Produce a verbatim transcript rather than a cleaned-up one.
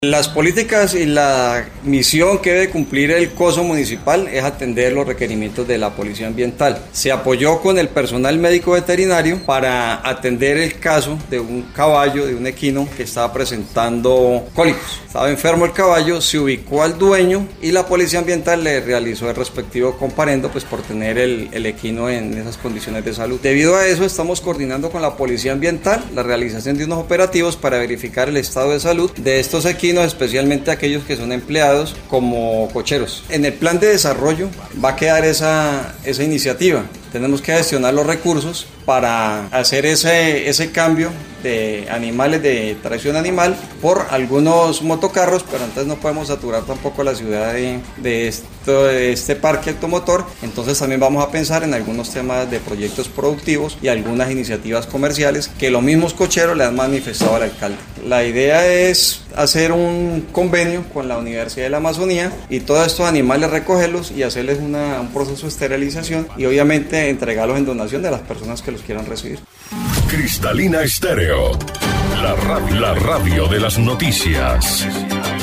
Las políticas y la misión que debe cumplir el COSO municipal es atender los requerimientos de la Policía Ambiental. Se apoyó con el personal médico veterinario para atender el caso de un caballo, de un equino que estaba presentando cólicos. Estaba enfermo el caballo, se ubicó al dueño y la Policía Ambiental le realizó el respectivo comparendo pues, por tener el, el equino en esas condiciones de salud. Debido a eso estamos coordinando con la Policía Ambiental la realización de unos operativos para verificar el estado de salud de estos equinos, especialmente aquellos que son empleados como cocheros. En el plan de desarrollo va a quedar esa, esa iniciativa. Tenemos que gestionar los recursos para hacer ese, ese cambio de animales, de tracción animal, por algunos motocarros, pero entonces no podemos saturar tampoco la ciudad de, de, esto, de este parque automotor. Entonces también vamos a pensar en algunos temas de proyectos productivos y algunas iniciativas comerciales que los mismos cocheros le han manifestado al alcalde. La idea es hacer un convenio con la Universidad de la Amazonía y todos estos animales recogerlos y hacerles una, un proceso de esterilización y obviamente entregarlos en donación de las personas que los quieran recibir. Cristalina Estéreo, la radio, la radio de las noticias.